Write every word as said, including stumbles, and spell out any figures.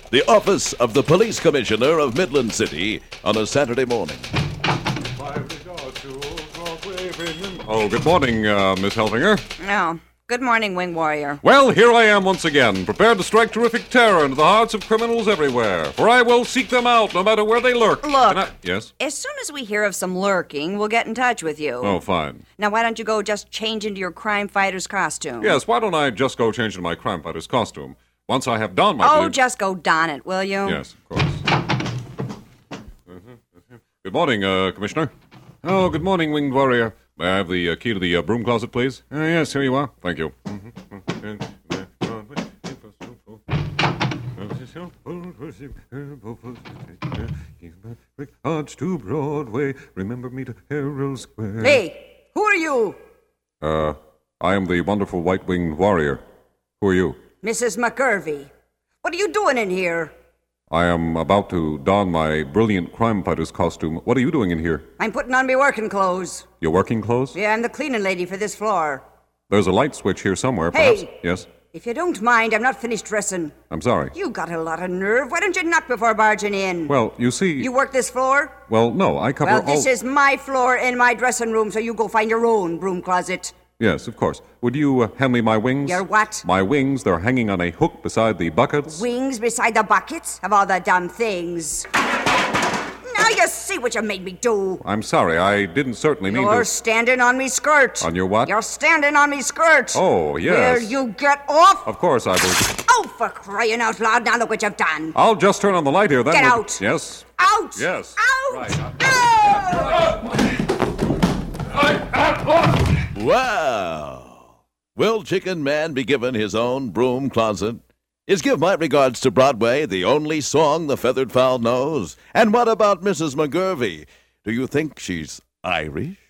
the office of the Police Commissioner of Midland City on a Saturday morning. Oh, good morning, uh, Miss Helfinger. Oh, good morning, Wing Warrior. Well, here I am once again, prepared to strike terrific terror into the hearts of criminals everywhere, for I will seek them out no matter where they lurk. Look, I... Yes? As soon as we hear of some lurking, we'll get in touch with you. Oh, fine. Now, why don't you go just change into your crime fighter's costume? Yes, why don't I just go change into my crime fighter's costume? Once I have donned my... Oh, blue... just go don it, will you? Yes, of course. Good morning, uh, Commissioner. Oh, good morning, Winged Warrior. May I have the uh, key to the uh, broom closet, please? Uh, yes, here you are. Thank you. Arch to Broadway. Remember me to Herald Square. Hey, who are you? Uh, I am the wonderful white-winged warrior. Who are you? Missus McGurvey. What are you doing in here? I am about to don my brilliant crime fighter's costume. What are you doing in here? I'm putting on my working clothes. Your working clothes? Yeah, I'm the cleaning lady for this floor. There's a light switch here somewhere, perhaps. Hey! Yes? If you don't mind, I'm not finished dressing. I'm sorry. You got a lot of nerve. Why don't you knock before barging in? Well, you see... You work this floor? Well, no, I cover Well, all... this is my floor in my dressing room, so you go find your own broom closet. Yes, of course. Would you uh, hand me my wings? Your what? My wings. They're hanging on a hook beside the buckets. Wings beside the buckets of all the damn things. Now you see what you made me do. I'm sorry. I didn't certainly mean You're to... standing on me skirt. On your what? You're standing on me skirt. Oh, yes. Will you get off? Of course I will. Oh, for crying out loud, now look what you've done. I'll just turn on the light here, then... Get we'll- out. Yes. Out! Yes. Out! Right. Out! Wow! Will Chicken Man be given his own broom closet? Is Give My Regards to Broadway the only song the feathered fowl knows? And what about Missus McGurvey? Do you think she's Irish?